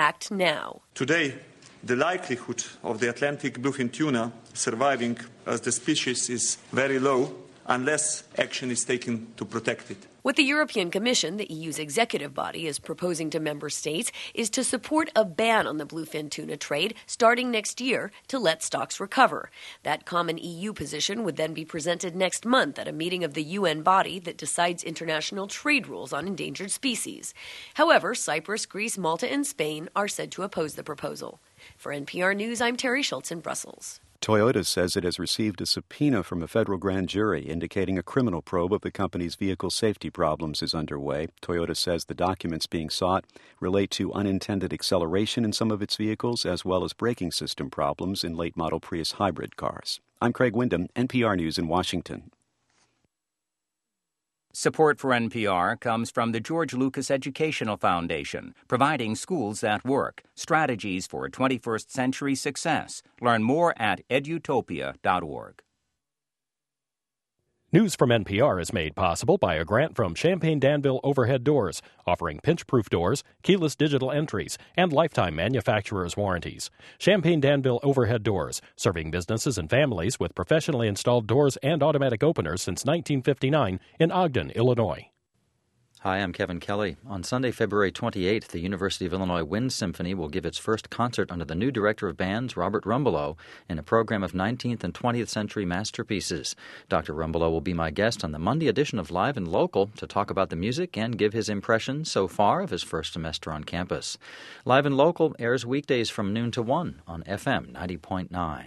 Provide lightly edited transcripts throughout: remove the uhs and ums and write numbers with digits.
act now. Today, the likelihood of the Atlantic bluefin tuna surviving as the species is very low unless action is taken to protect it. What the European Commission, the EU's executive body, is proposing to member states is to support a ban on the bluefin tuna trade starting next year to let stocks recover. That common EU position would then be presented next month at a meeting of the UN body that decides international trade rules on endangered species. However, Cyprus, Greece, Malta, and Spain are said to oppose the proposal. For NPR News, I'm Terry Schultz in Brussels. Toyota says it has received a subpoena from a federal grand jury indicating a criminal probe of the company's vehicle safety problems is underway. Toyota says the documents being sought relate to unintended acceleration in some of its vehicles as well as braking system problems in late-model Prius hybrid cars. I'm Craig Wyndham, NPR News in Washington. Support for NPR comes from the George Lucas Educational Foundation, providing schools that work, strategies for 21st century success. Learn more at edutopia.org. News from NPR is made possible by a grant from Champaign Danville Overhead Doors, offering pinch-proof doors, keyless digital entries, and lifetime manufacturer's warranties. Champaign Danville Overhead Doors, serving businesses and families with professionally installed doors and automatic openers since 1959 in Ogden, Illinois. Hi, I'm Kevin Kelly. On Sunday, February 28th, the University of Illinois Wind Symphony will give its first concert under the new director of bands, Robert Rumbelow, in a program of 19th and 20th century masterpieces. Dr. Rumbelow will be my guest on the Monday edition of Live and Local to talk about the music and give his impressions so far of his first semester on campus. Live and Local airs weekdays from noon to 1 on FM 90.9.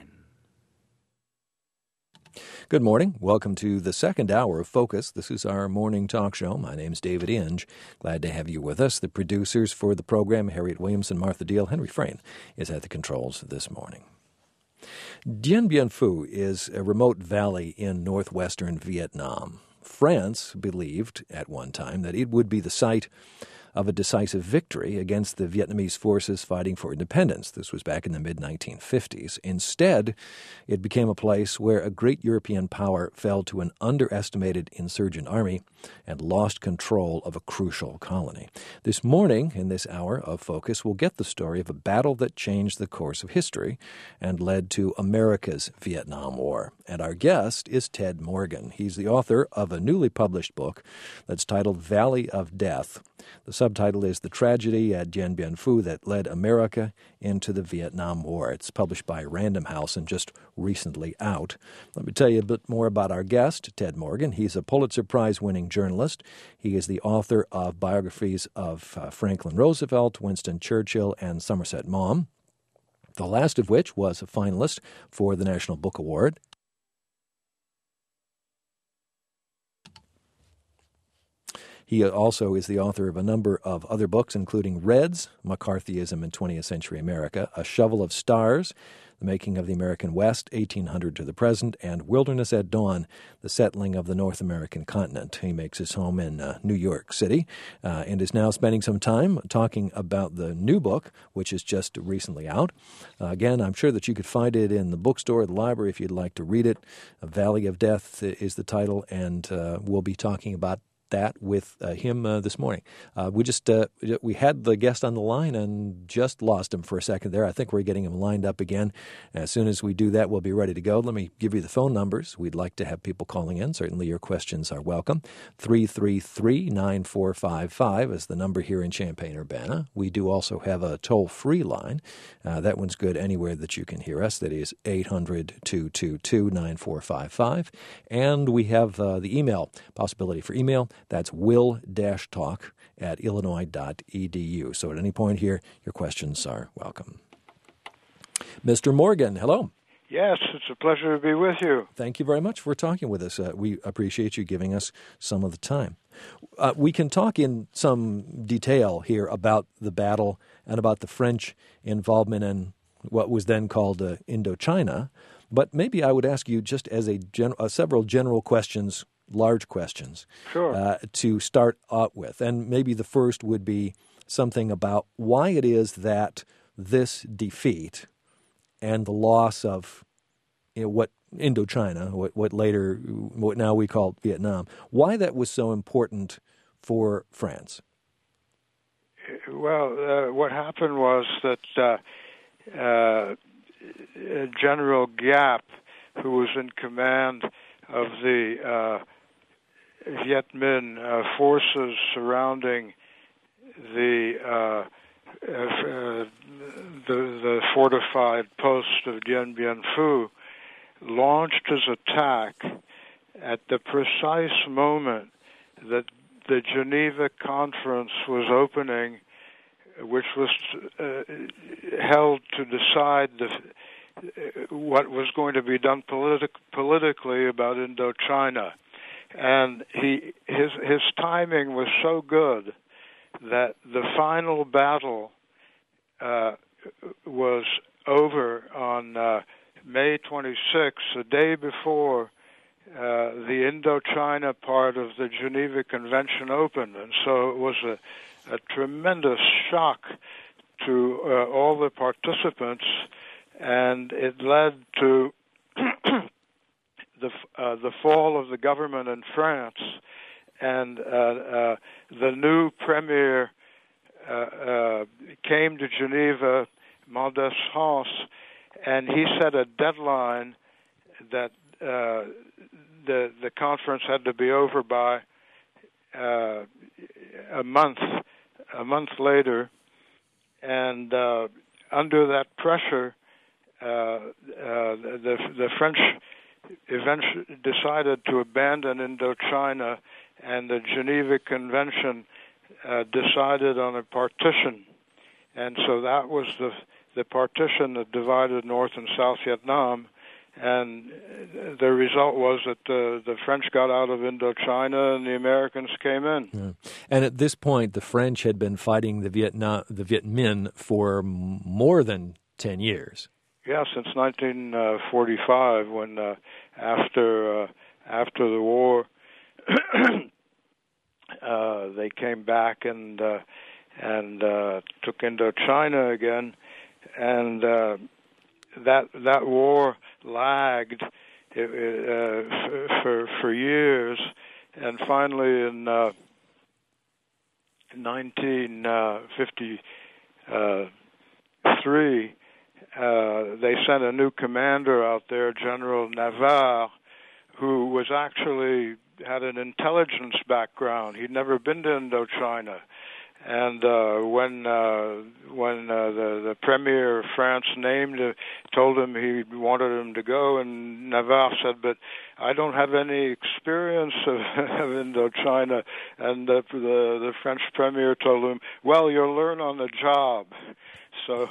Good morning. Welcome to the second hour of Focus. This is our morning talk show. My name's David Inge. Glad to have you with us. The producers for the program, Harriet Williamson, Martha Deal. Henry Frayne is at the controls this morning. Dien Bien Phu is a remote valley in northwestern Vietnam. France believed at one time that it would be the site of a decisive victory against the Vietnamese forces fighting for independence. This was back in the mid-1950s. Instead, it became a place where a great European power fell to an underestimated insurgent army and lost control of a crucial colony. This morning, in this hour of Focus, we'll get the story of a battle that changed the course of history and led to America's Vietnam War. And our guest is Ted Morgan. He's the author of a newly published book that's titled Valley of Death. The subtitle is The Tragedy at Dien Bien Phu That Led America into the Vietnam War. It's published by Random House and just recently out. Let me tell you a bit more about our guest, Ted Morgan. He's a Pulitzer Prize-winning journalist. He is the author of biographies of Franklin Roosevelt, Winston Churchill, and Somerset Maugham, the last of which was a finalist for the National Book Award. He also is the author of a number of other books, including Reds, McCarthyism in 20th Century America, A Shovel of Stars, The Making of the American West, 1800 to the Present, and Wilderness at Dawn, The Settling of the North American Continent. He makes his home in New York City and is now spending some time talking about the new book, which is just recently out. Again, I'm sure that you could find it in the bookstore or the library if you'd like to read it. Valley of Death is the title, and we'll be talking about that with him this morning. We had the guest on the line and just lost him for a second there. I think we're getting him lined up again. As soon as we do that, we'll be ready to go. Let me give you the phone numbers. We'd like to have people calling in. Certainly your questions are welcome. 333-9455 is the number here in Champaign-Urbana. We do also have a toll-free line. That one's good anywhere that you can hear us. That is 800-222-9455. And we have the email, possibility for email. That's will-talk@illinois.edu. So at any point here, your questions are welcome. Mr. Morgan, hello. Yes, it's a pleasure to be with you. Thank you very much for talking with us. We appreciate you giving us some of the time. We can talk in some detail here about the battle and about the French involvement in what was then called Indochina, but maybe I would ask you just as several general questions, large questions, sure, to start out with. And maybe the first would be something about why it is that this defeat and the loss of what Indochina, what now we call Vietnam, why that was so important for France. Well, what happened was that General Giap, who was in command of the Viet Minh forces surrounding the fortified post of Dien Bien Phu, launched his attack at the precise moment that the Geneva Conference was opening, which was held to decide what was going to be done politically about Indochina. And his timing was so good that the final battle was over on May 26th, the day before the Indochina part of the Geneva Convention opened. And so it was a tremendous shock to all the participants, and it led to the fall of the government in France, and the new premier came to Geneva, Mendès France, and he set a deadline that the conference had to be over by a month later, and under that pressure, the French eventually decided to abandon Indochina, and the Geneva Convention decided on a partition. And so that was the partition that divided North and South Vietnam, and the result was that the French got out of Indochina and the Americans came in. Yeah. And at this point, the French had been fighting the Viet Minh for more than 10 years. Yeah, since 1945, when after the war, they came back and took Indochina again, and that war lagged for years, and finally in 1953. They sent a new commander out there, General Navarre, who was actually had an intelligence background. He'd never been to Indochina, and when the premier of France told him he wanted him to go, and Navarre said, "But I don't have any experience of Indochina," and the French premier told him, "Well, you'll learn on the job." So.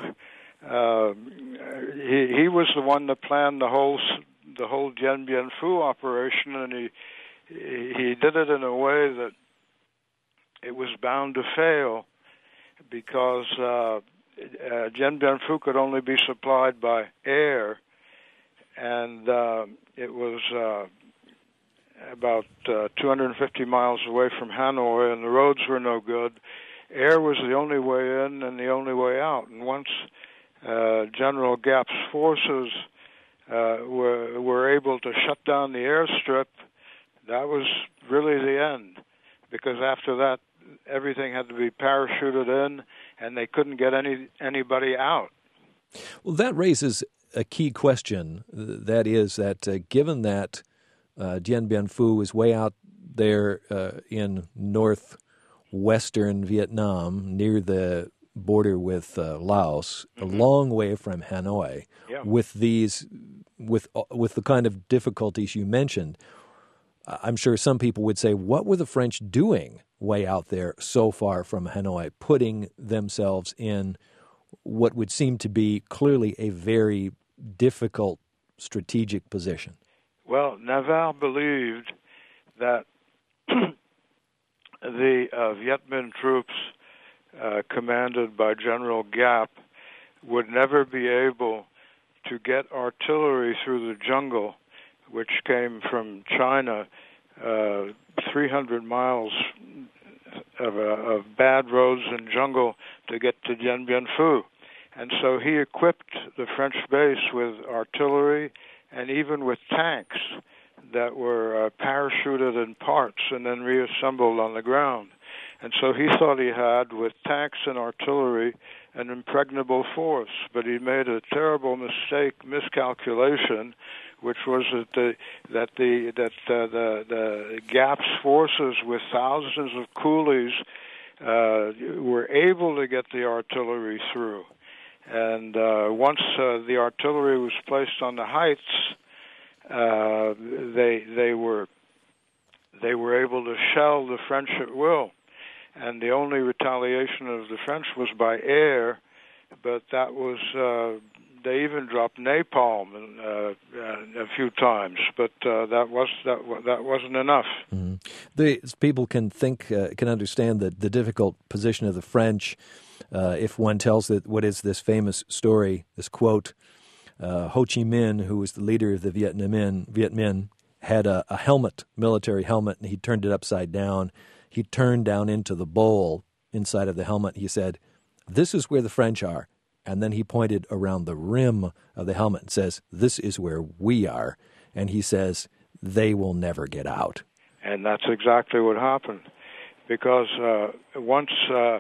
He was the one that planned the whole Dien Bien Phu operation, and he did it in a way that it was bound to fail, because Dien Bien Phu could only be supplied by air, and it was about 250 miles away from Hanoi, and the roads were no good. Air was the only way in and the only way out, and once General Giap's forces were able to shut down the airstrip, that was really the end, because after that, everything had to be parachuted in, and they couldn't get anybody out. Well, that raises a key question. That is that given that Dien Bien Phu is way out there in northwestern Vietnam, near the border with Laos, a long way from Hanoi, with the kind of difficulties you mentioned, I'm sure some people would say, what were the French doing way out there so far from Hanoi, putting themselves in what would seem to be clearly a very difficult strategic position? Well, Navarre believed that the Viet Minh troops commanded by General Giap would never be able to get artillery through the jungle, which came from China, 300 miles of bad roads and jungle to get to Dien Bien Phu. And so he equipped the French base with artillery and even with tanks that were parachuted in parts and then reassembled on the ground. And so he thought he had, with tanks and artillery, an impregnable force. But he made a terrible miscalculation, which was that the Gap's forces, with thousands of coolies, were able to get the artillery through. And once the artillery was placed on the heights, they were able to shell the French at will. And the only retaliation of the French was by air, but that was they even dropped napalm a few times, but that wasn't enough. Mm-hmm. People can understand the difficult position of the French if one tells that what is this famous story, this quote. Ho Chi Minh, who was the leader of the Viet Minh, had a helmet, military helmet, and he turned it upside down. He turned down into the bowl inside of the helmet. He said, "This is where the French are." And then he pointed around the rim of the helmet and says, "This is where we are." And he says, "They will never get out." And that's exactly what happened, because once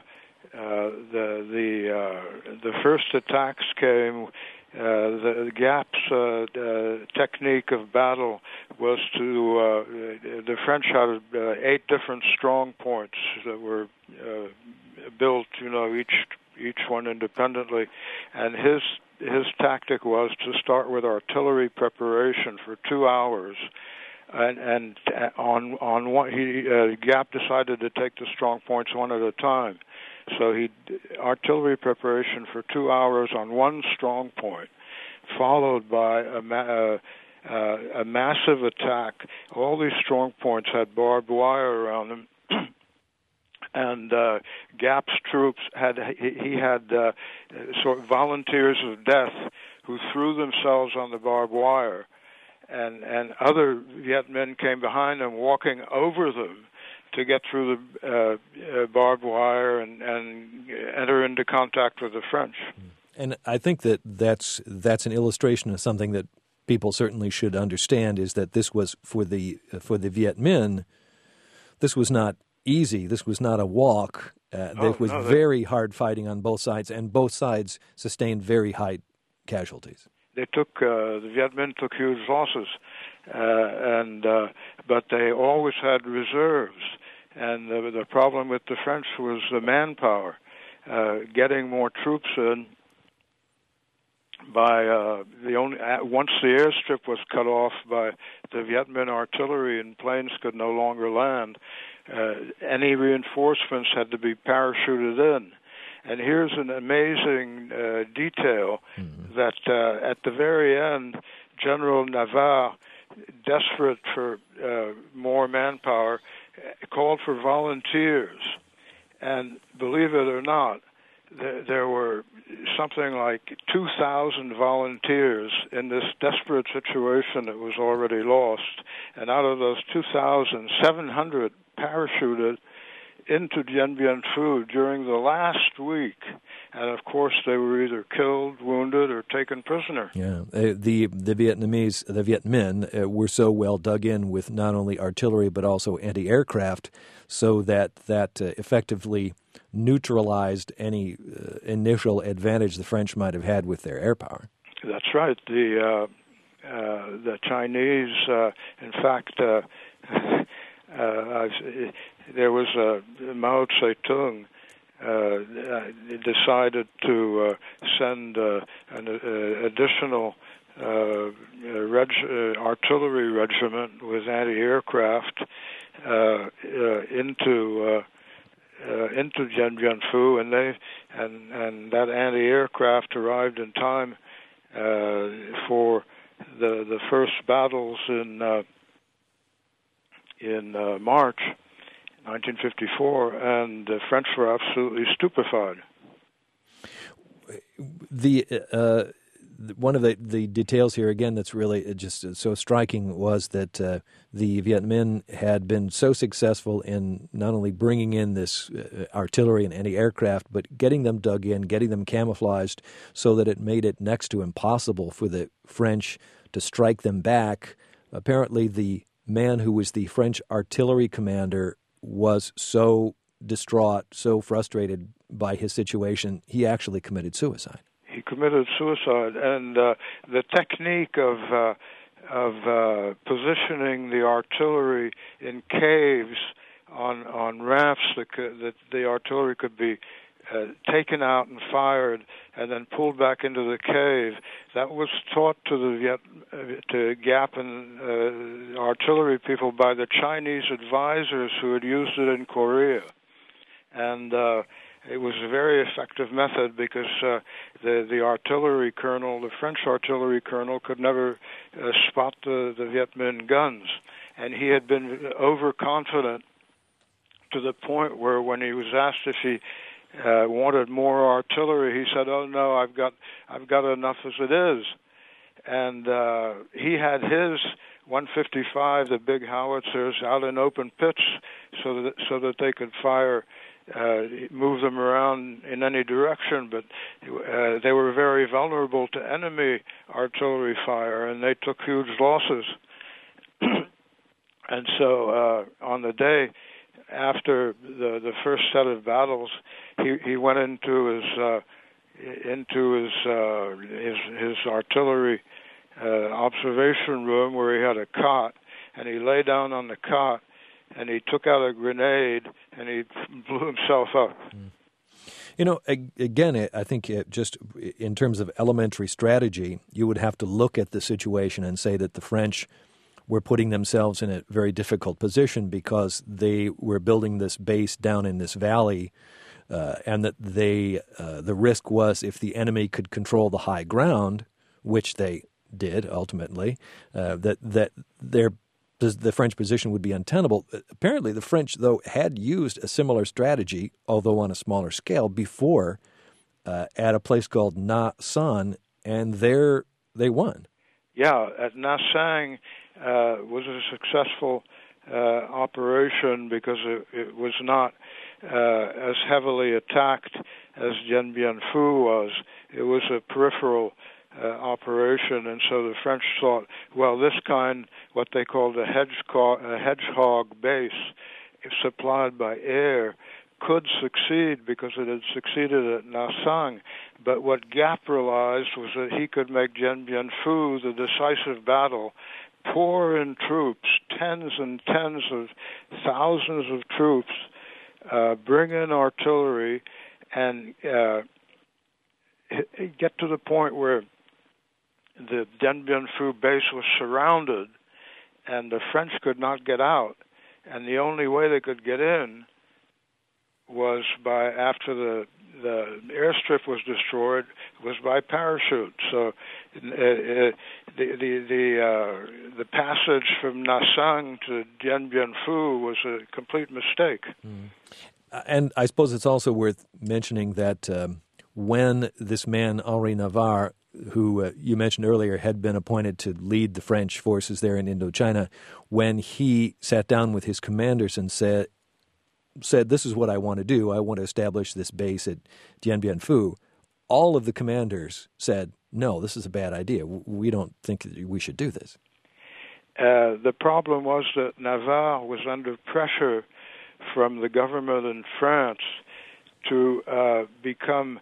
the first attacks came, the Gap's technique of battle was to the French had 8 different strong points that were built, each one independently, and his tactic was to start with artillery preparation for 2 hours. And on one, Gap decided to take the strong points one at a time. So he artillery preparation for 2 hours on one strong point, followed by a massive attack. All these strong points had barbed wire around them, and Gap's troops had sort of volunteers of death who threw themselves on the barbed wire. And other Viet Minh came behind them, walking over them to get through the barbed wire and enter into contact with the French. And I think that's an illustration of something that people certainly should understand, is that this was for the Viet Minh. This was not easy. This was not a walk. There was very hard fighting on both sides, and both sides sustained very high casualties. They took the Viet Minh took huge losses, but they always had reserves. And the problem with the French was the manpower, getting more troops in. Once the airstrip was cut off by the Viet Minh artillery and planes could no longer land, any reinforcements had to be parachuted in. And here's an amazing detail that at the very end, General Navarre, desperate for more manpower, called for volunteers. And believe it or not, there were something like 2,000 volunteers in this desperate situation that was already lost. And out of those 2,000, 700 parachuted into Dien Bien Phu during the last week, and of course they were either killed, wounded, or taken prisoner. Yeah, the Viet Minh, were so well dug in with not only artillery but also anti-aircraft, so that effectively neutralized any initial advantage the French might have had with their air power. That's right. The Chinese, in fact. There was Mao Zedong decided to send an additional artillery regiment with anti-aircraft into Dien Bien Phu, and that anti-aircraft arrived in time for the first battles in March 1954, and the French were absolutely stupefied. One of the details here, again, that's really just so striking was that the Viet Minh had been so successful in not only bringing in this artillery and anti-aircraft, but getting them dug in, getting them camouflaged so that it made it next to impossible for the French to strike them back. Apparently, the man who was the French artillery commander was so distraught, so frustrated by his situation, he actually committed suicide. He committed suicide, and the technique of positioning the artillery in caves on rafts that the artillery could be taken out and fired, and then pulled back into the cave. That was taught to Gap and artillery people by the Chinese advisors who had used it in Korea, and it was a very effective method because the artillery colonel, the French artillery colonel, could never spot the Viet Minh guns, and he had been overconfident to the point where when he was asked if he wanted more artillery, he said, "Oh no, I've got enough as it is." And he had his 155, the big howitzers, out in open pits so that they could fire, move them around in any direction. But they were very vulnerable to enemy artillery fire, and they took huge losses. And so on the day after the first set of battles, he went into his artillery observation room where he had a cot, and he lay down on the cot, and he took out a grenade, and he blew himself up. You know, again, I think just in terms of elementary strategy, you would have to look at the situation and say that the French were putting themselves in a very difficult position because they were building this base down in this valley, and that the risk was if the enemy could control the high ground, which they did ultimately, that the French position would be untenable. Apparently, the French, though, had used a similar strategy, although on a smaller scale, before at a place called Nha San, and there they won. Yeah, at Nha Sang was a successful operation because it was not as heavily attacked as Dien Bien Phu was. It was a peripheral operation, and so the French thought, well, this kind, what they called a hedgehog base, if supplied by air, could succeed because it had succeeded at Nha Sang. But what Gap realized was that he could make Dien Bien Phu the decisive battle, pour in troops, tens and tens of thousands of troops, bring in artillery, and get to the point where the Dien Bien Phu base was surrounded, and the French could not get out, and the only way they could get in was after the airstrip was destroyed, was by parachute. So the passage from Nha Sang to Dien Bien Phu was a complete mistake. And I suppose it's also worth mentioning that when this man, Henri Navarre, who you mentioned earlier had been appointed to lead the French forces there in Indochina, when he sat down with his commanders and said, this is what I want to do. I want to establish this base at Dien Bien Phu. All of the commanders said, no, this is a bad idea. We don't think that we should do this. The problem was that Navarre was under pressure from the government in France to become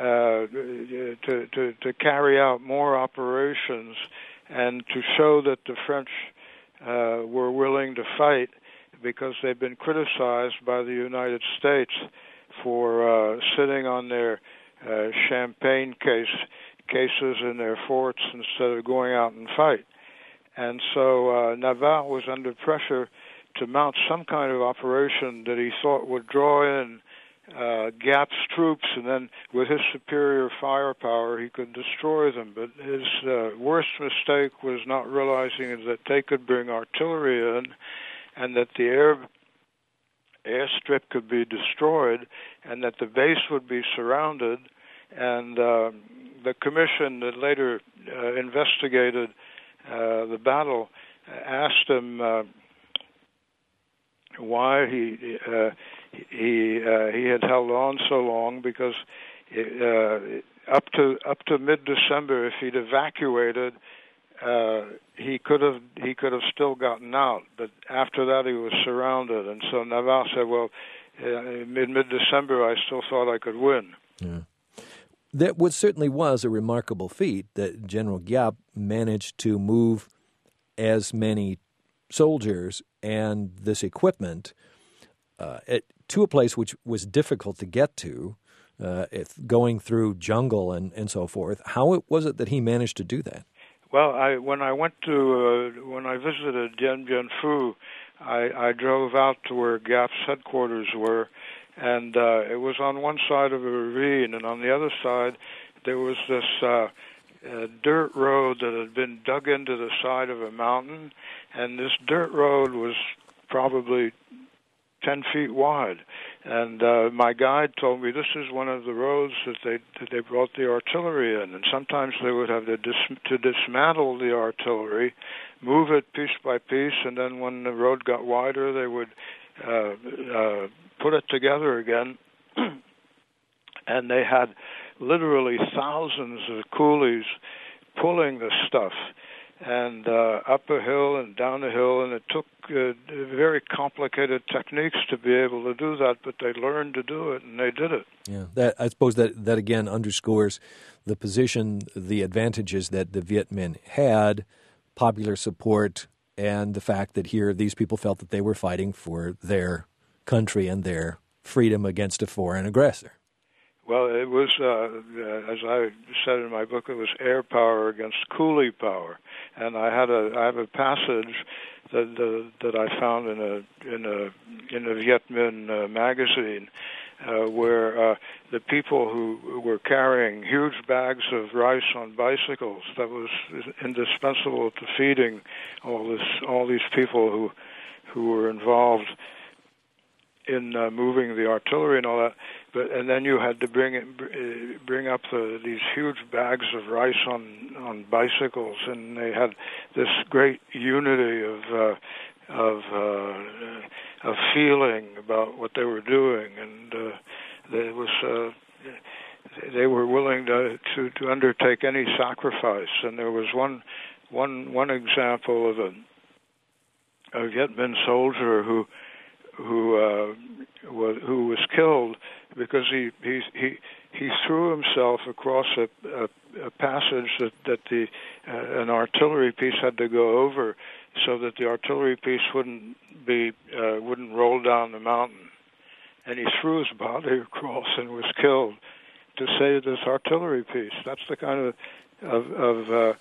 to carry out more operations and to show that the French were willing to fight, because they've been criticized by the United States for sitting on their champagne cases in their forts instead of going out and fight. And so Navarre was under pressure to mount some kind of operation that he thought would draw in Gap's troops, and then with his superior firepower he could destroy them. But his worst mistake was not realizing that they could bring artillery in, and that the airstrip could be destroyed, and that the base would be surrounded. And the commission that later investigated the battle asked him why he had held on so long, because up to mid-December, if he'd evacuated, he could have still gotten out, but after that he was surrounded. And so Navarre said, well, in mid-December, I still thought I could win. Yeah. That certainly was a remarkable feat that General Giap managed to move as many soldiers and this equipment to a place which was difficult to get to, going through jungle and so forth. How was it that he managed to do that? Well, when I visited Dien Bien Phu, I drove out to where Giap's headquarters were, and it was on one side of a ravine, and on the other side there was this dirt road that had been dug into the side of a mountain, and this dirt road was probably 10 feet wide. And my guide told me this is one of the roads that they brought the artillery in, and sometimes they would have to dismantle the artillery, move it piece by piece, and then when the road got wider, they would put it together again. And they had literally thousands of coolies pulling the stuff, and up a hill and down a hill, and it took very complicated techniques to be able to do that, but they learned to do it, and they did it. Yeah, I suppose that again underscores the position, the advantages that the Viet Minh had, popular support, and the fact that here these people felt that they were fighting for their country and their freedom against a foreign aggressor. Well, it was, as I said in my book, it was air power against coolie power, and I have a passage that I found in a Viet Minh magazine where the people who were carrying huge bags of rice on bicycles, that was indispensable to feeding all these people who were involved in moving the artillery and all that. And then you had to bring up these huge bags of rice on bicycles, and they had this great unity of feeling about what they were doing, and they were willing to undertake any sacrifice. And there was one example of a Viet Minh soldier who was killed because he threw himself across a passage that an artillery piece had to go over, so that the artillery piece wouldn't roll down the mountain, and he threw his body across and was killed to save this artillery piece. That's the kind of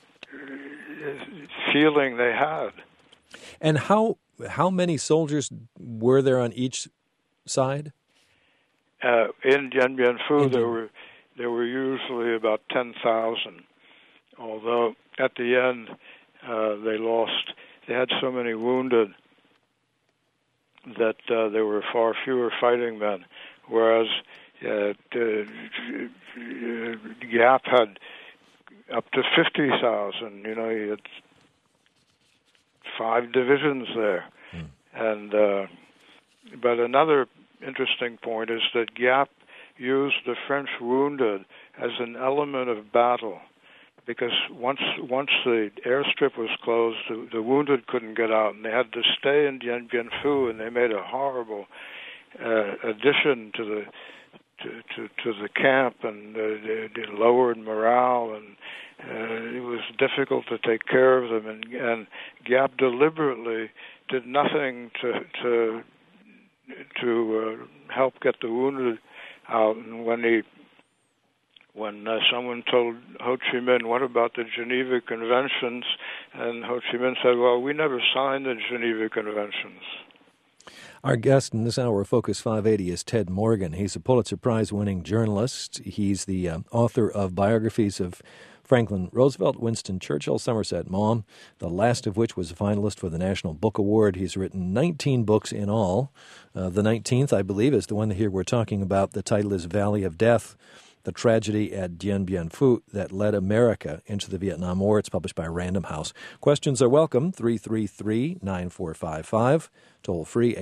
feeling they had. And how many soldiers were there on each side? In Dien Bien Phu, there were usually about 10,000. Although at the end they had so many wounded that there were far fewer fighting men. Whereas Giap had up to 50,000. You know, he had 5 divisions there, and but another interesting point is that Giap used the French wounded as an element of battle, because once the airstrip was closed, the wounded couldn't get out, and they had to stay in Dien Bien Phu, and they made a horrible addition to the camp, and they lowered morale, and it was difficult to take care of them, and Giap deliberately did nothing to help get the wounded out. And when someone told Ho Chi Minh, "What about the Geneva Conventions?" and Ho Chi Minh said, "Well, we never signed the Geneva Conventions." Our guest in this hour of Focus 580 is Ted Morgan. He's a Pulitzer Prize-winning journalist. He's the author of biographies of Franklin Roosevelt, Winston Churchill, Somerset Maugham, the last of which was a finalist for the National Book Award. He's written 19 books in all. The 19th, I believe, is the one here we're talking about. The title is Valley of Death, the tragedy at Dien Bien Phu that led America into the Vietnam War. It's published by Random House. Questions are welcome, 333-9455, toll free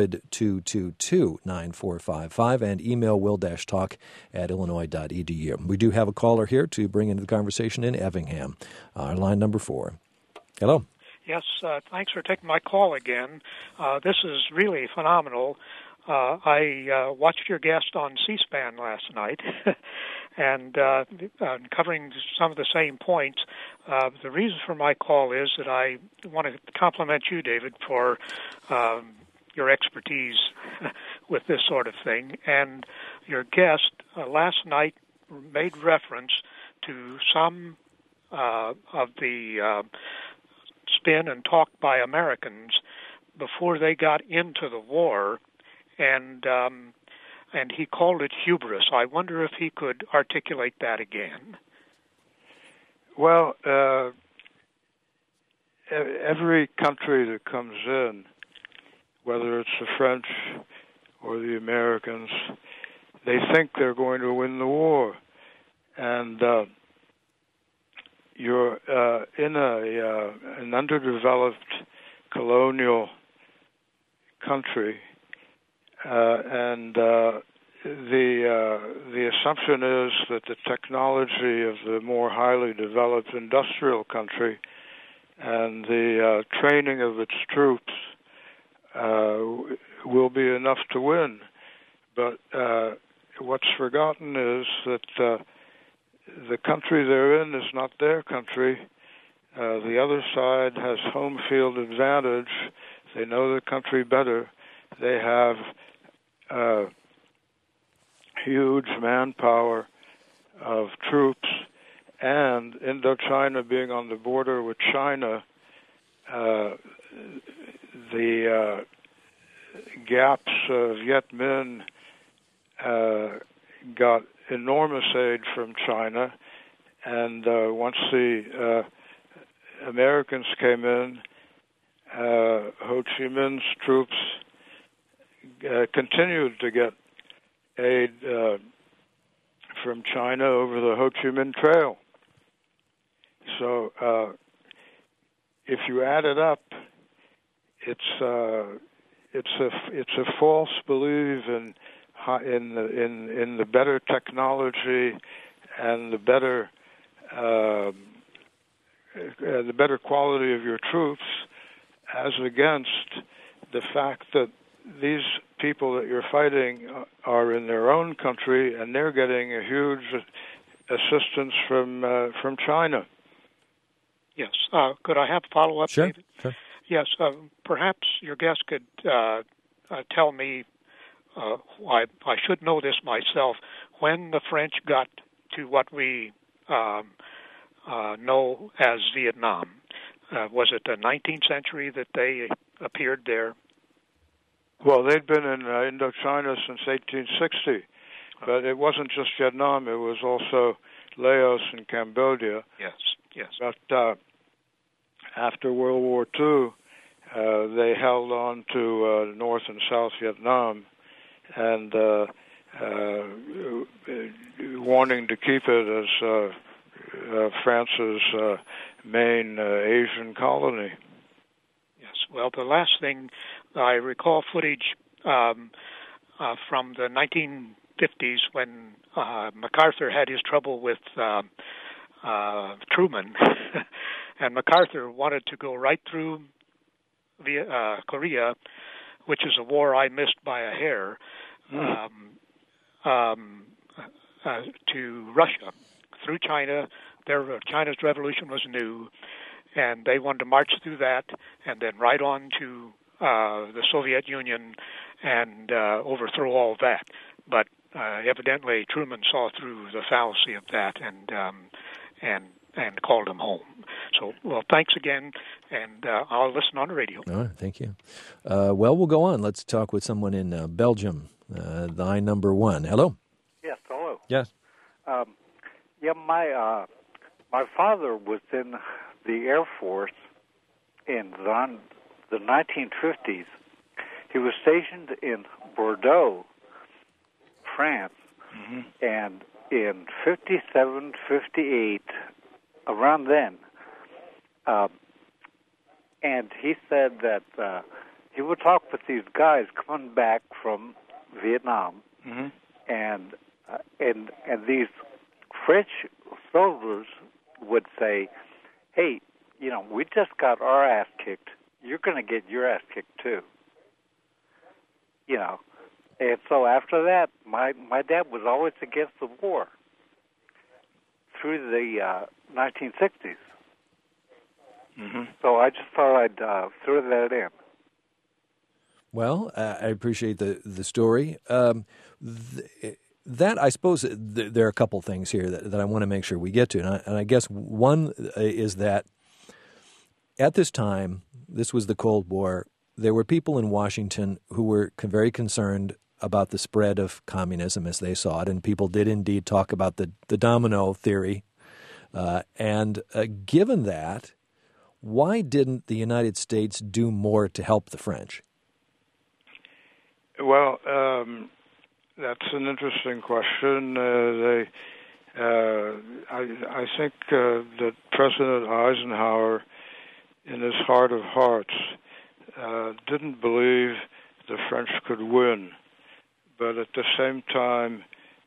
800-222-9455, and email will-talk@illinois.edu. We do have a caller here to bring into the conversation in Effingham, line number 4. Hello. Yes, thanks for taking my call again. This is really phenomenal. I watched your guest on C-SPAN last night, and covering some of the same points. The reason for my call is that I want to compliment you, David, for your expertise with this sort of thing. And your guest last night made reference to some of the spin and talk by Americans before they got into the war, and he called it hubris. I wonder if he could articulate that again. Well, every country that comes in, whether it's the French or the Americans, they think they're going to win the war. And you're in an underdeveloped colonial country, and the assumption is that the technology of the more highly developed industrial country and the training of its troops will be enough to win. But what's forgotten is that the country they're in is not their country. The other side has home field advantage. They know the country better. They have huge manpower of troops, and Indochina being on the border with China, the gaps of Viet Minh got enormous aid from China, and once the Americans came in, Ho Chi Minh's troops continued to get aid from China over the Ho Chi Minh Trail. So if you add it up, it's a false belief in the better technology and the better quality of your troops, as against the fact that these people that you're fighting are in their own country and they're getting a huge assistance from China. Yes. Could I have a follow-up, Sure. David? Sure. Yes. Perhaps your guest could tell me, I should know this myself, when the French got to what we know as Vietnam. Was it the 19th century that they appeared there? Well, they'd been in Indochina since 1860, but it wasn't just Vietnam, it was also Laos and Cambodia. Yes. But after World War II, they held on to North and South Vietnam, and wanting to keep it as France's main Asian colony. Yes. Well, the last thing I recall footage from the 1950s when MacArthur had his trouble with Truman, and MacArthur wanted to go right through Korea, which is a war I missed by a hair, to Russia through China. China's revolution was new, and they wanted to march through that and then right on to the Soviet Union and overthrow all that. But evidently Truman saw through the fallacy of that and called him home. So, well, thanks again, and I'll listen on the radio. All right, thank you. Well, we'll go on. Let's talk with someone in Belgium, line number 1. Hello? Yes, hello. Yes. My father was in the Air Force in the 1950s. He was stationed in Bordeaux, France, and in 57, 58, around then, and he said that he would talk with these guys coming back from Vietnam, and these French soldiers would say, "Hey, we just got our ass kicked. You're going to get your ass kicked too." And so after that, my dad was always against the war through the 1960s. Mm-hmm. So I just thought I'd throw that in. Well, I appreciate the story. That, I suppose, there are a couple things here that I want to make sure we get to. And I guess one is that at this time, this was the Cold War, there were people in Washington who were very concerned about the spread of communism as they saw it, and people did indeed talk about the domino theory. And given that, why didn't the United States do more to help the French? Well, that's an interesting question. I think that President Eisenhower, in his heart of hearts, didn't believe the French could win. But at the same time,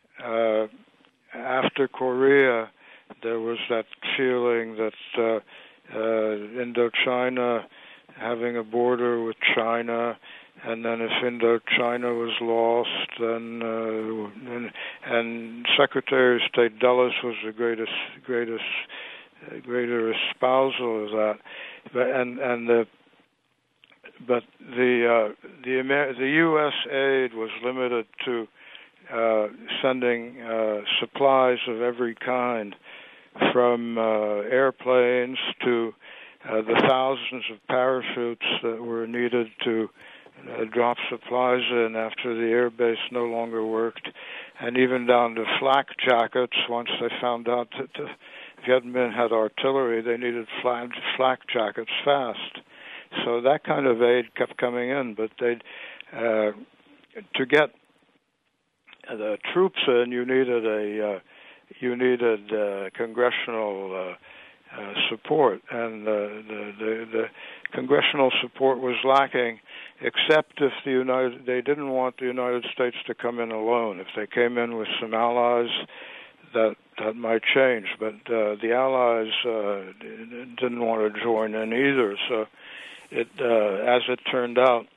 after Korea, there was that feeling that Indochina having a border with China, and then if Indochina was lost, then and Secretary of State Dulles was the greater espousal of that, but the U.S. aid was limited to sending supplies of every kind, from airplanes to the thousands of parachutes that were needed to drop supplies in after the air base no longer worked, and even down to flak jackets once they found out that Vietnam had artillery, they needed flak jackets fast. So that kind of aid kept coming in, but to get the troops in, you needed congressional support, and the congressional support was lacking, except if they didn't want the United States to come in alone. If they came in with some allies, that might change, but the allies didn't want to join in either. So, as it turned out,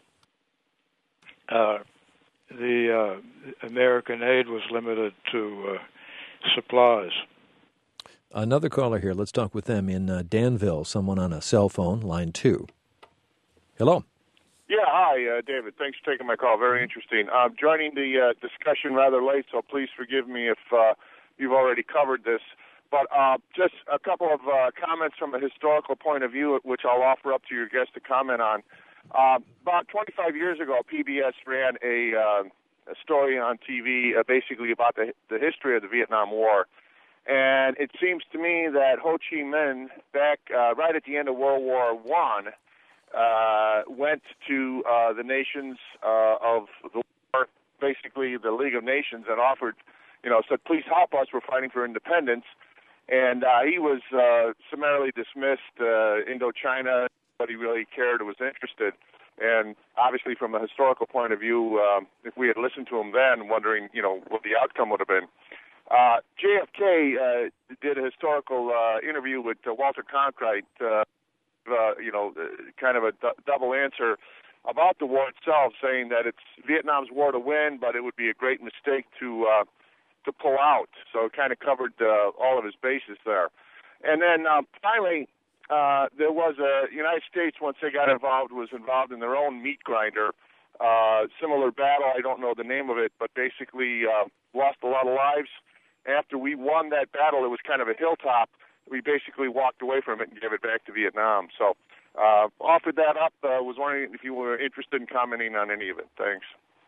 the American aid was limited to supplies. Another caller here. Let's talk with them in Danville. Someone on a cell phone, line 2. Hello. Yeah, hi, David. Thanks for taking my call. Very interesting. I'm joining the discussion rather late, so please forgive me if you've already covered this. But just a couple of comments from a historical point of view, which I'll offer up to your guest to comment on. About 25 years ago, PBS ran a story on TV basically about the history of the Vietnam War. And it seems to me that Ho Chi Minh, back right at the end of World War I, went to the nations of the war, basically the League of Nations, and offered, said, please help us, we're fighting for independence. And he was summarily dismissed. Indochina, nobody really cared or was interested. And obviously, from a historical point of view, if we had listened to him then, wondering, what the outcome would have been. JFK did a historical interview with Walter Cronkite, kind of a double answer about the war itself, saying that it's Vietnam's war to win, but it would be a great mistake to pull out. So it kind of covered all of his bases there. And then finally, there was a United States, once they got involved, was involved in their own meat grinder. Similar battle, I don't know the name of it, but basically lost a lot of lives. After we won that battle, it was kind of a hilltop. We basically walked away from it and gave it back to Vietnam. So offered that up. Was wondering if you were interested in commenting on any of it. Thanks.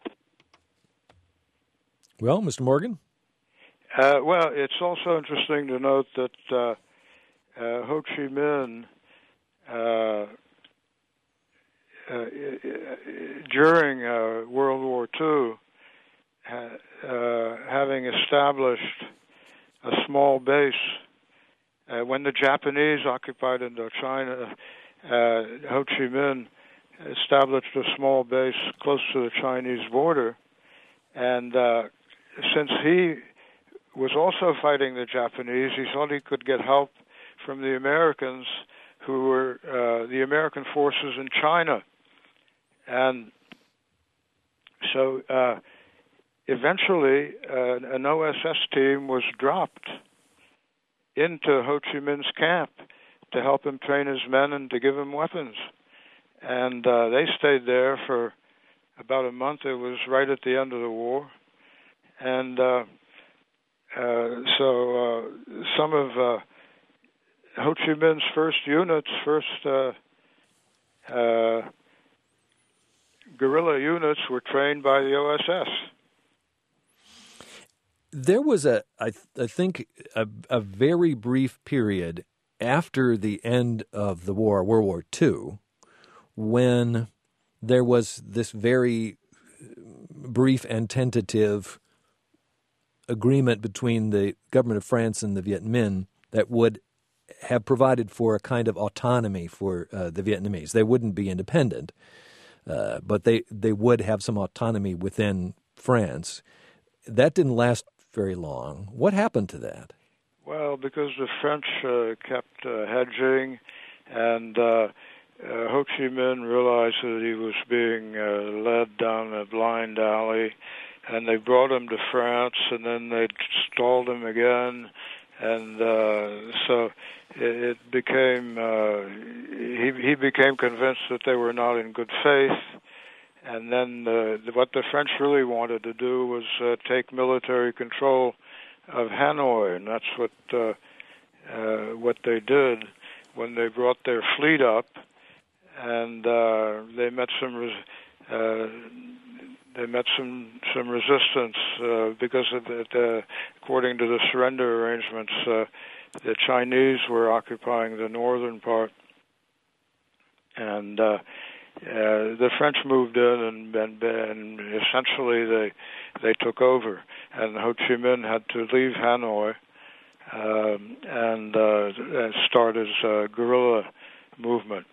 Well, Mr. Morgan? Well, it's also interesting to note that Ho Chi Minh, during World War II, having established a small base, when the Japanese occupied Indochina, Ho Chi Minh established a small base close to the Chinese border, and since he was also fighting the Japanese, he thought he could get help from the Americans, who were the American forces in China. And So eventually, an OSS team was dropped into Ho Chi Minh's camp to help him train his men and to give him weapons. And they stayed there for about a month. It was right at the end of the war. And so some of Ho Chi Minh's first guerrilla units were trained by the OSS. There was I think a very brief period after the end of the war, World War II, when there was this very brief and tentative agreement between the government of France and the Viet Minh that would have provided for a kind of autonomy for the Vietnamese. They wouldn't be independent, but they would have some autonomy within France. That didn't last very long. What happened to that? Well, because the French kept hedging, and Ho Chi Minh realized that he was being led down a blind alley, and they brought him to France, and then they stalled him again, and so it became he became convinced that they were not in good faith. And then what the French really wanted to do was take military control of Hanoi, and that's what they did when they brought their fleet up, and they met some resistance because of according to the surrender arrangements, the Chinese were occupying the northern part, and the French moved in, and essentially they took over, and Ho Chi Minh had to leave Hanoi and start his guerrilla movement.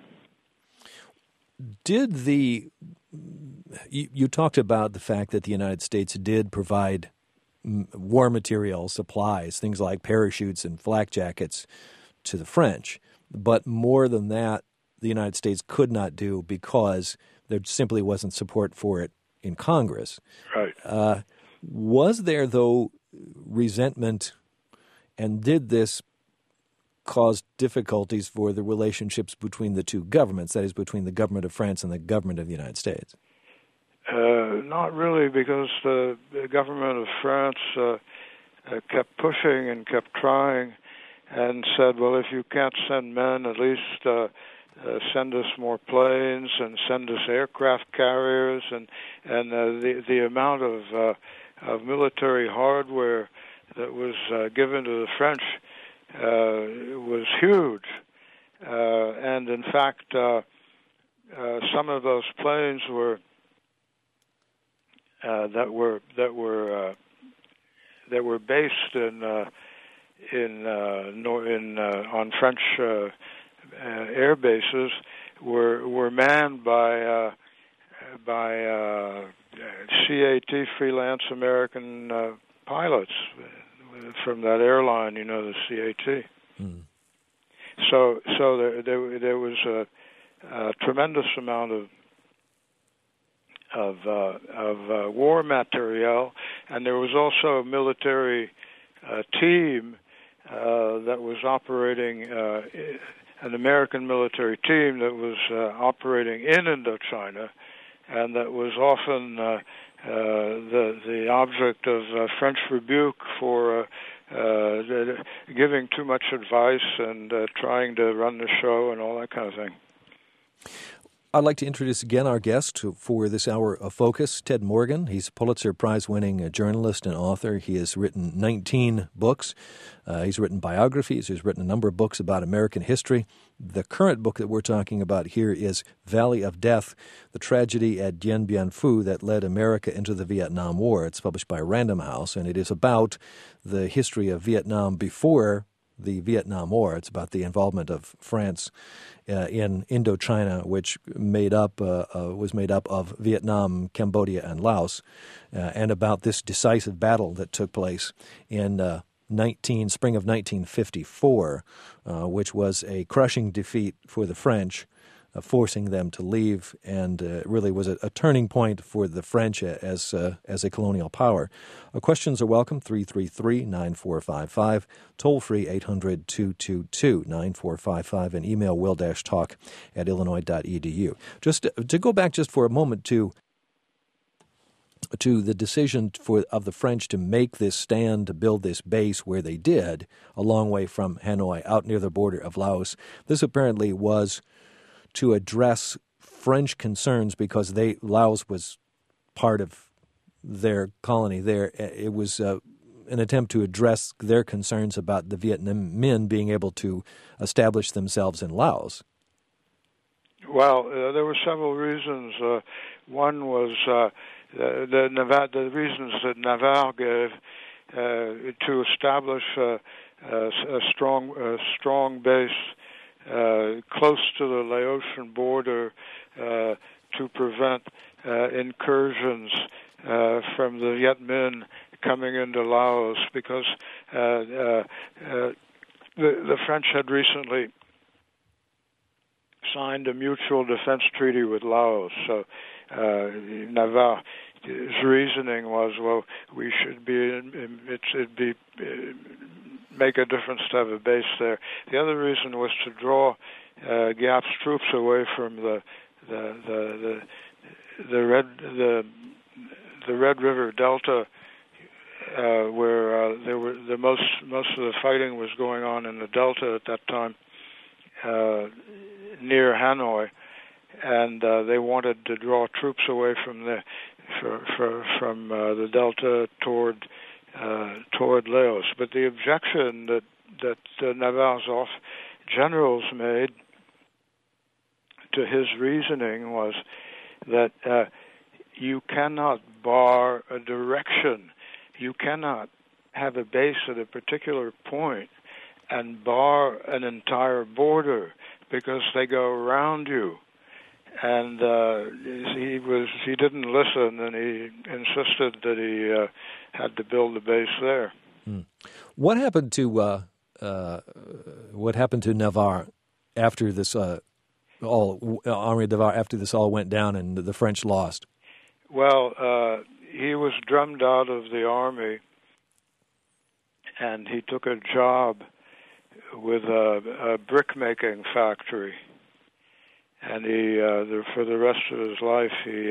You talked about the fact that the United States did provide war material supplies, things like parachutes and flak jackets, to the French, but more than that, the United States could not do because there simply wasn't support for it in Congress. Right. Was there, though, resentment, and did this cause difficulties for the relationships between the two governments, that is, between the government of France and the government of the United States? Not really, because the government of France kept pushing and kept trying and said, well, if you can't send men, at least send us more planes and send us aircraft carriers, and the amount of military hardware that was given to the French was huge, and in fact, some of those planes were that were based on French air bases were manned by CAT, freelance American pilots from that airline, the CAT. Mm. So there was a tremendous amount of war material, and there was also a military team that was operating, an American military team that was operating in Indochina, and that was often the object of French rebuke for giving too much advice and trying to run the show and all that kind of thing. I'd like to introduce again our guest for this hour of Focus, Ted Morgan. He's a Pulitzer Prize-winning journalist and author. He has written 19 books. He's written biographies. He's written a number of books about American history. The current book that we're talking about here is Valley of Death, The Tragedy at Dien Bien Phu That Led America into the Vietnam War. It's published by Random House, and it is about the history of Vietnam before the Vietnam War. It's about the involvement of France in Indochina, which was made up of Vietnam, Cambodia, and Laos, and about this decisive battle that took place in spring of 1954, which was a crushing defeat for the French forcing them to leave, and really was a turning point for the French as a colonial power. Questions are welcome, 333-9455, toll-free 800-222-9455, and email will-talk@illinois.edu. Just to go back just for a moment to the decision of the French to make this stand, to build this base where they did, a long way from Hanoi, out near the border of Laos. This apparently was to address French concerns because Laos was part of their colony there. It was an attempt to address their concerns about the Vietnam Minh being able to establish themselves in Laos. Well, there were several reasons. One was the reasons that Navarre gave to establish a strong base close to the Laotian border to prevent incursions from the Viet Minh coming into Laos, because the French had recently signed a mutual defense treaty with Laos. So Navarre's reasoning was, well, we should make a difference to have a base there. The other reason was to draw Giap's troops away from the Red River Delta, where there were most of the fighting was going on in the Delta at that time, near Hanoi, and they wanted to draw troops away from the Delta toward Laos. But the objection that Navarre's generals made to his reasoning was that you cannot bar a direction. You cannot have a base at a particular point and bar an entire border, because they go around you. And he didn't listen, and he insisted that he had to build a base there. What happened to Navarre after this Henri Navarre, after this all went down and the French lost? Well, he was drummed out of the army, and he took a job with a brick-making factory. And he, for the rest of his life, he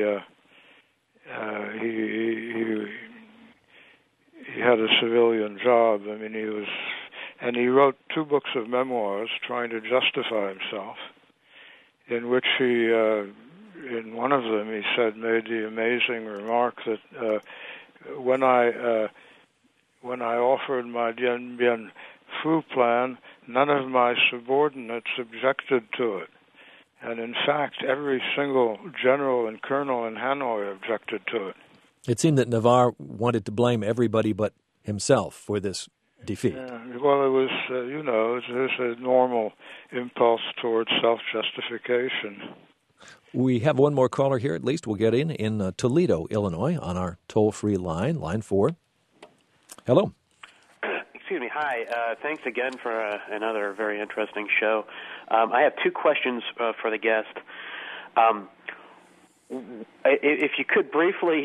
had a civilian job. I mean, he wrote 2 books of memoirs trying to justify himself, in which he, in one of them, he made the amazing remark that when I offered my Dien Bien Phu plan, none of my subordinates objected to it. And in fact, every single general and colonel in Hanoi objected to it. It seemed that Navarre wanted to blame everybody but himself for this defeat. Well, it was, it was a normal impulse towards self-justification. We have one more caller here, at least. We'll get in Toledo, Illinois, on our toll-free line 4. Hello. Excuse me. Hi. Thanks again for another very interesting show. I have 2 questions for the guest. If you could briefly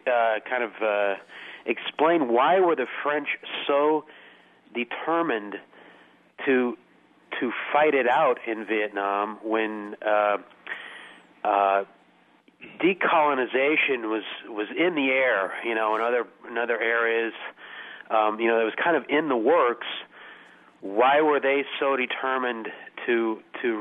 explain why were the French so determined to fight it out in Vietnam when decolonization was in the air, in other areas, it was kind of in the works. Why were they so determined to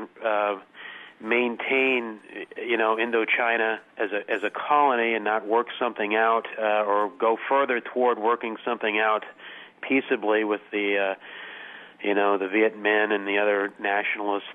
maintain, Indochina as a colony and not work something out, or go further toward working something out peaceably with the Viet Minh and the other nationalist,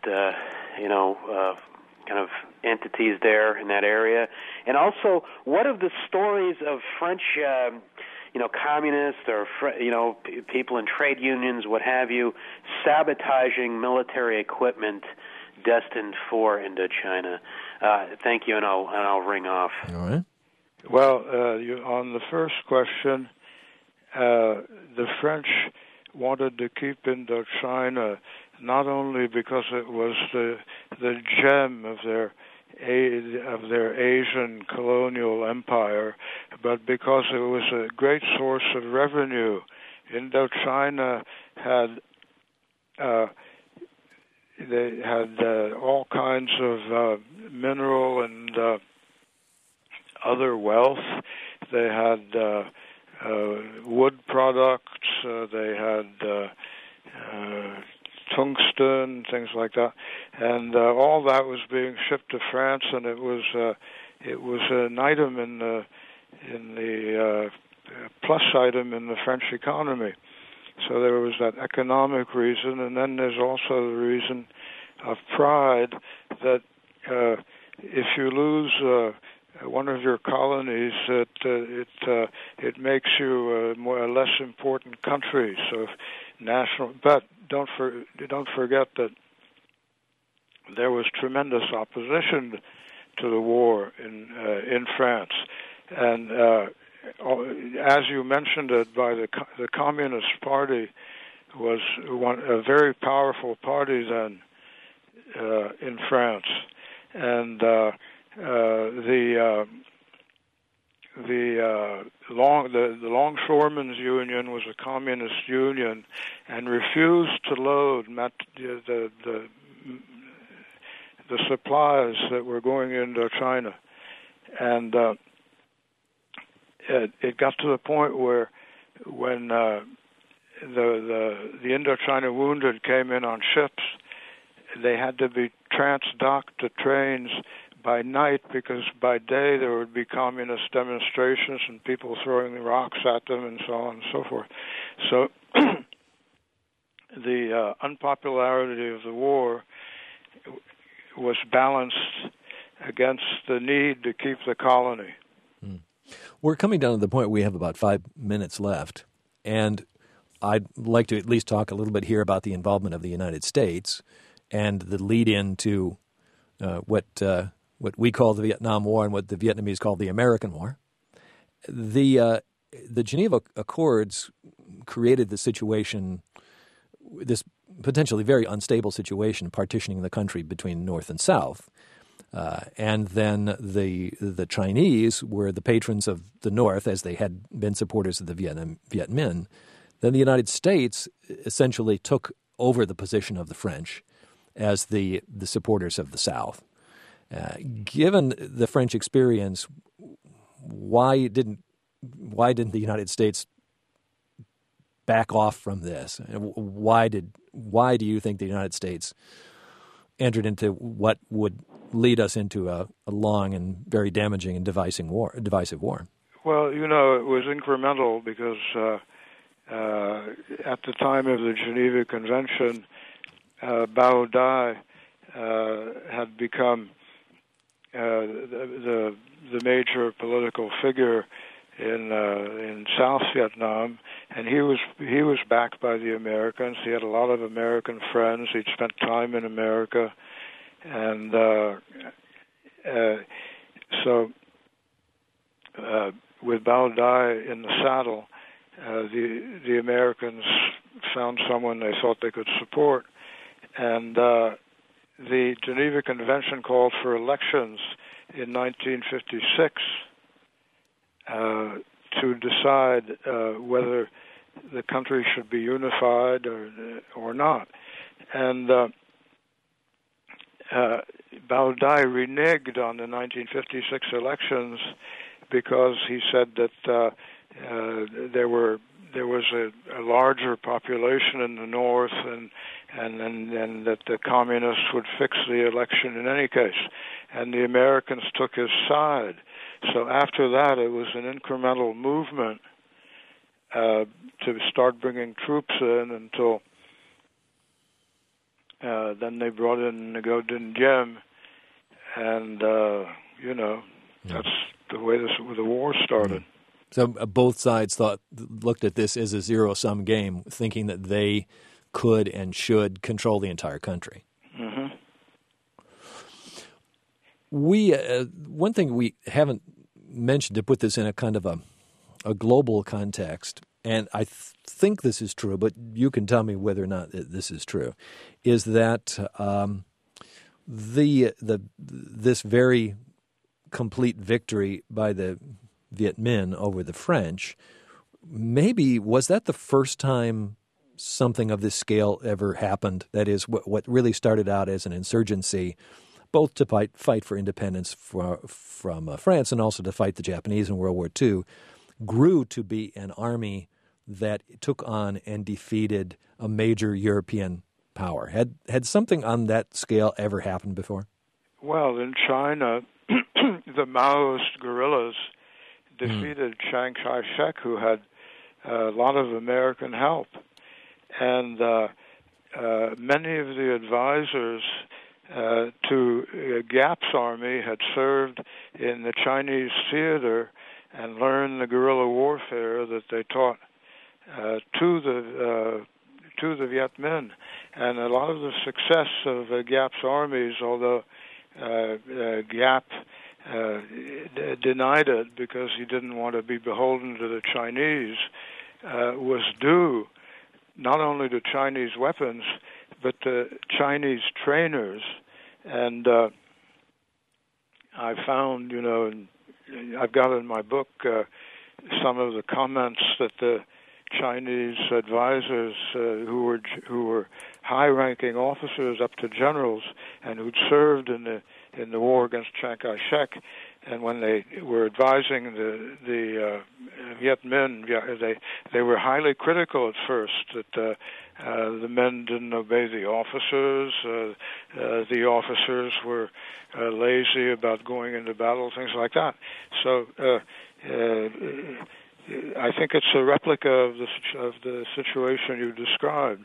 kind of entities there in that area? And also, what of the stories of French, communists or, people in trade unions, what have you, sabotaging military equipment destined for Indochina? Thank you, and I'll ring off. All right. Well, on the first question, the French wanted to keep Indochina not only because it was the gem of their Asian colonial empire, but because it was a great source of revenue. Indochina had all kinds of mineral and other wealth. They had wood products. They had tungsten, things like that, and all that was being shipped to France, and it was an item in the plus item in the French economy. So there was that economic reason, and then there's also the reason of pride that if you lose one of your colonies, it makes you a less important country. So but don't forget that there was tremendous opposition to the war in France, and as you mentioned it, by the Communist Party was a very powerful party then in France, and the Longshoremen's Union was a communist union and refused to load the supplies that were going into China, and it got to the point where when the Indochina wounded came in on ships, they had to be transdocked to trains by night, because by day there would be communist demonstrations and people throwing rocks at them and so on and so forth. So the unpopularity of the war was balanced against the need to keep the colony. We're coming down to the point we have about 5 minutes left, and I'd like to at least talk a little bit here about the involvement of the United States and the lead-in to what we call the Vietnam War and what the Vietnamese call the American War. The Geneva Accords created the situation, this potentially very unstable situation, partitioning the country between North and South. And then the Chinese were the patrons of the North, as they had been supporters of the Viet Minh. Then the United States essentially took over the position of the French as the supporters of the South. Given the French experience, why didn't the United States back off from this? Why do you think the United States entered into what would lead us into a long and very damaging and divisive war? Well, it was incremental because at the time of the Geneva Convention, Bao Dai had become the major political figure in South Vietnam, and he was backed by the Americans. He had a lot of American friends. He'd spent time in America, and so with Bao Dai in the saddle, the Americans found someone they thought they could support, and the Geneva Convention called for elections in 1956 to decide whether the country should be unified or not. And Bao Dai reneged on the 1956 elections because he said that there was a larger population in the north, and that the communists would fix the election in any case, and the Americans took his side. So after that, it was an incremental movement to start bringing troops in until then they brought in Ngo Dinh Diem, and that's the way the war started. So both sides looked at this as a zero-sum game, thinking that they could and should control the entire country. Mm-hmm. One thing we haven't mentioned, to put this in a kind of a global context, and I think this is true, but you can tell me whether or not this is true, is that this very complete victory by the Viet Minh over the French, maybe was that the first time something of this scale ever happened? That is, what really started out as an insurgency, both to fight for independence from France and also to fight the Japanese in World War II, grew to be an army that took on and defeated a major European power. Had something on that scale ever happened before? Well, in China, the Maoist guerrillas defeated Chiang Kai-shek, who had a lot of American help. And many of the advisors to Giap's army had served in the Chinese theater and learned the guerrilla warfare that they taught to the Viet Minh. And a lot of the success of Giap's armies, although Giap denied it because he didn't want to be beholden to the Chinese, was due not only to Chinese weapons, but to Chinese trainers. And I found, I've got in my book some of the comments that the Chinese advisors who were high-ranking officers up to generals and who'd served in the war against Chiang Kai-shek, and when they were advising the Viet Minh, they were highly critical at first that the men didn't obey the officers. The officers were lazy about going into battle, things like that. So I think it's a replica of the situation you described.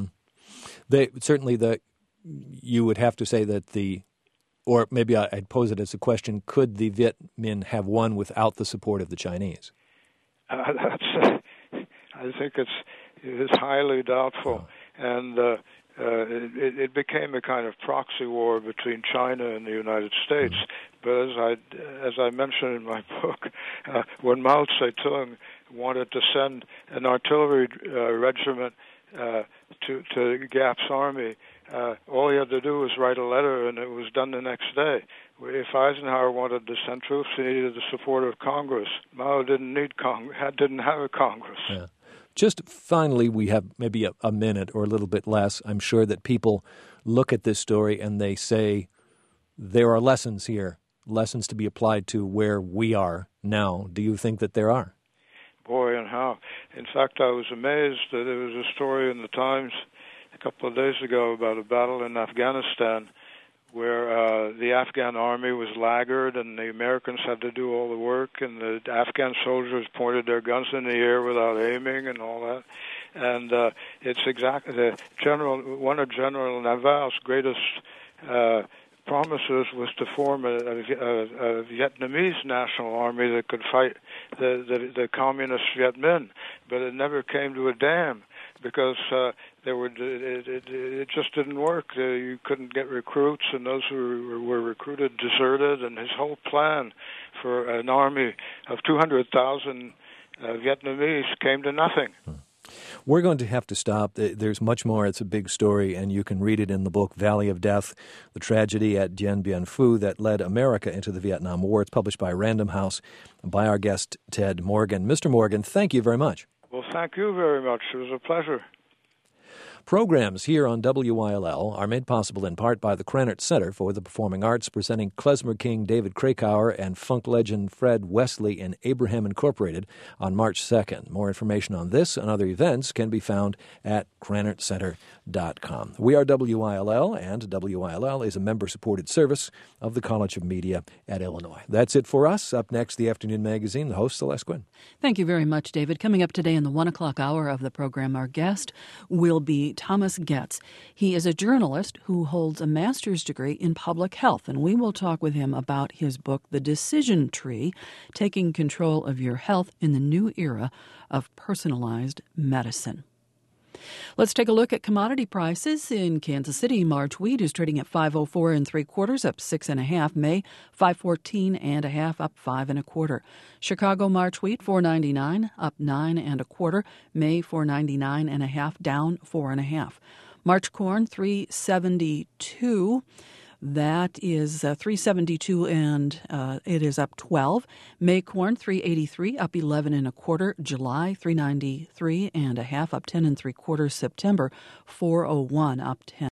You would have to say that or maybe I'd pose it as a question: could the Viet Minh have won without the support of the Chinese? I think it's highly doubtful, and it became a kind of proxy war between China and the United States. But as I mentioned in my book, when Mao Zedong wanted to send an artillery regiment to Giap's army, all he had to do was write a letter, and it was done the next day. If Eisenhower wanted to send troops, he needed the support of Congress. Mao didn't have a Congress. Yeah. Just finally, we have maybe a minute or a little bit less. I'm sure that people look at this story and they say there are lessons here, lessons to be applied to where we are now. Do you think that there are? Boy, and how. In fact, I was amazed that there was a story in the Times a couple of days ago about a battle in Afghanistan where the Afghan army was laggard and the Americans had to do all the work, and the Afghan soldiers pointed their guns in the air without aiming and all that. And it's exactly one of General Navar's greatest promises was to form a Vietnamese national army that could fight the communist Viet Minh, but it never came to a damn because it just didn't work. You couldn't get recruits, and those who were recruited deserted, and his whole plan for an army of 200,000 Vietnamese came to nothing. We're going to have to stop. There's much more. It's a big story, and you can read it in the book Valley of Death, the tragedy at Dien Bien Phu that led America into the Vietnam War. It's published by Random House by our guest, Ted Morgan. Mr. Morgan, thank you very much. Well, thank you very much. It was a pleasure. Programs here on WYLL are made possible in part by the Krannert Center for the Performing Arts, presenting klezmer king David Krakauer and funk legend Fred Wesley in Abraham Incorporated on March 2nd. More information on this and other events can be found at KrannertCenter.com. We are WYLL, and WYLL is a member-supported service of the College of Media at Illinois. That's it for us. Up next, the Afternoon Magazine, the host, Celeste Quinn. Thank you very much, David. Coming up today in the 1 o'clock hour of the program, our guest will be Thomas Goetz. He is a journalist who holds a master's degree in public health, and we will talk with him about his book, The Decision Tree, Taking Control of Your Health in the New Era of Personalized Medicine. Let's take a look at commodity prices. In Kansas City, March wheat is trading at $5.04 3/4, up 6 1/2. May, $5.14 1/2, up 5 1/4. Chicago March wheat $4.99, up 9 1/4. May, $4.99 1/2, down 4 1/2. March corn $3.72. That is $3.72, and it is up 12. May corn $3.83, up 11 1/4. July $3.93 1/2, up 10 3/4. September $4.01, up 10.